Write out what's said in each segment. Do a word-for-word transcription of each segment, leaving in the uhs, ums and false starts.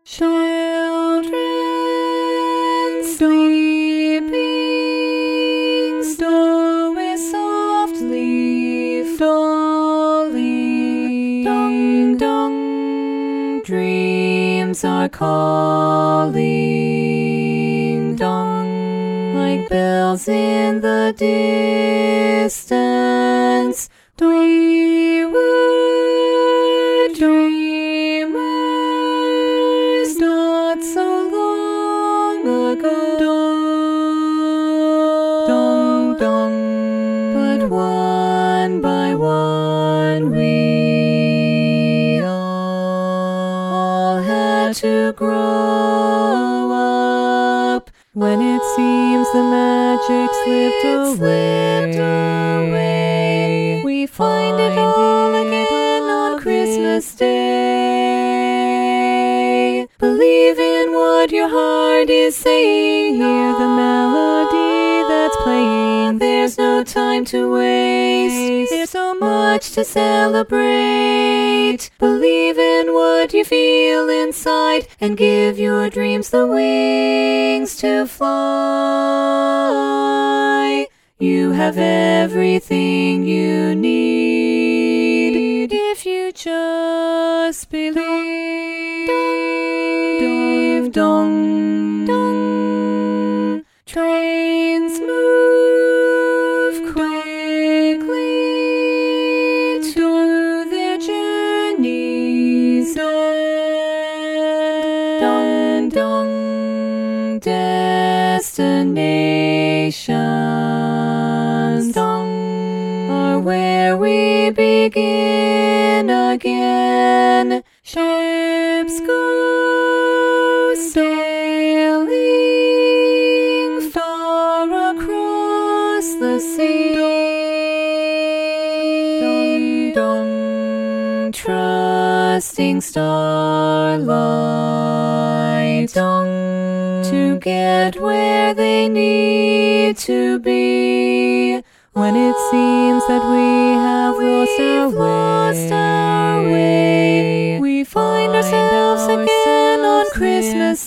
Children sleeping, snow is softly falling. Dong, dong, dreams are calling. Dong, like bells in the distance. We were dreamers not so long ago. Dong, dong, but one by one we all had to grow up. When it seems the magic slipped away, we find it all again on Christmas Day. Believe in what your heart is saying. Hear the melody that's playing. There's no time to waste. There's so much to celebrate. Believe in what you feel inside and give your dreams the wings to fly. You have everything you need if you just believe. Dong, dong, dong. Trains move quickly to their journey's end. Dong, dong, destinations dong are where we begin again. Ships go sailing far across the sea. Dong, dong, trusting starlight dong to get where they need to be. When it seems that we have lost our way, lost our way, we find ourselves again on Christmas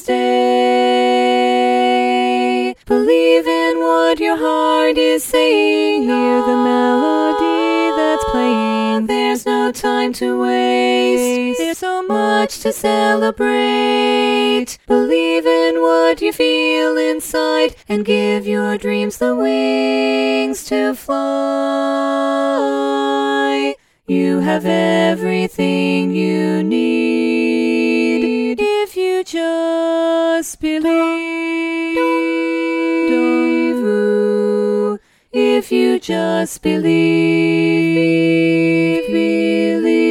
Day. Believe in what your heart is saying. Hear the melody that's playing. There's no time to waste. There's so much to celebrate. Believe in what you feel inside and give your dreams the wings to fly. You have everything you need if you just believe. If you just believe, believe.